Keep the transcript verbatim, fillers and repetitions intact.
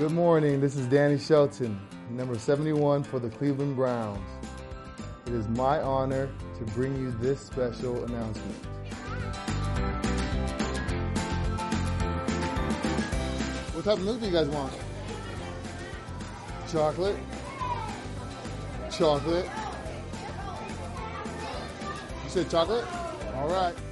Good morning. This is Danny Shelton, number seventy-one for the Cleveland Browns. It is my honor to bring you this special announcement. What type of milk do you guys want? Chocolate? Chocolate? You said chocolate? All right.